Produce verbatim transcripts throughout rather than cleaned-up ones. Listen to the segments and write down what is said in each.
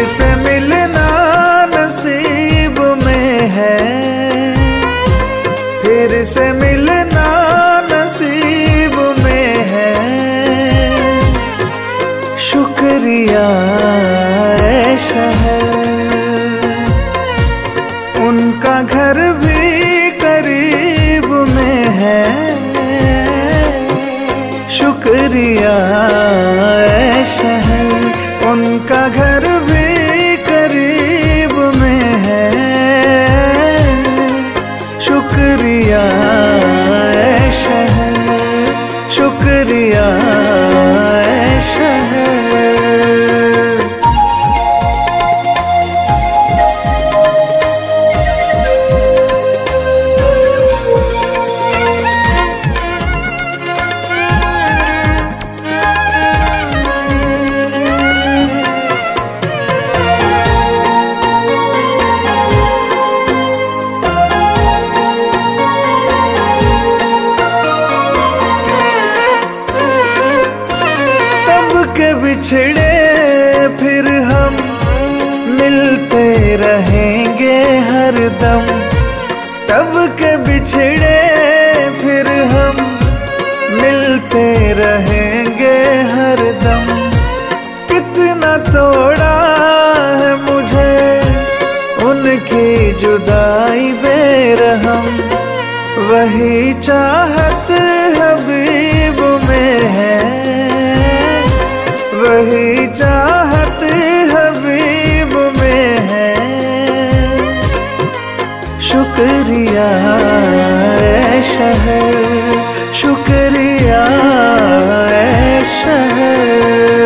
से मिलना नसीब में है, फिर से मिलना नसीब में है। शुक्रिया ऐ शहर, उनका घर भी करीब में है। शुक्रिया ऐ शहर, उनका घर भी करीब में है। शुक्रिया ऐ शहर, शुक्रिया ऐ शहर। के बिछड़े फिर हम मिलते रहेंगे हरदम। तब के बिछड़े फिर हम मिलते रहेंगे हरदम। कितना तोड़ा है मुझे उनकी जुदाई बेरहम। वही चाहत हबीब में है, वही चाहत हबीब में है। शुक्रिया ऐ शहर, शुक्रिया ऐ शहर।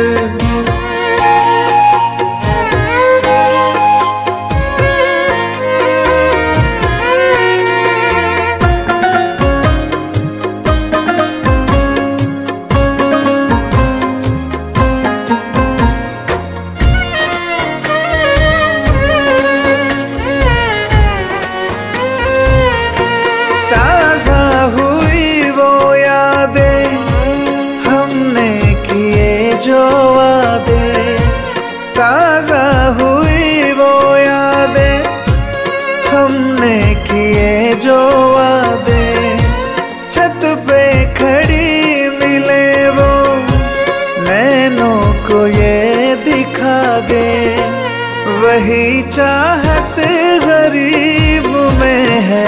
ताज़ा हुई वो यादें, हमने किए जो वादे। ताज़ा हुई वो यादें, हमने किए जो वादे। छत पे खड़ी मिले वो, नैनों को ये दिखा दे। वही चाहत गरीब में है,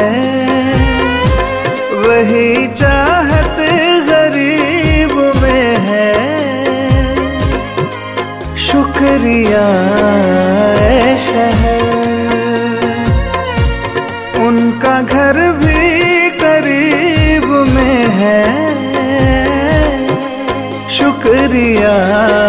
वही चाहत गरीब में है। शुक्रिया ऐ शहर, उनका घर भी करीब में है। शुक्रिया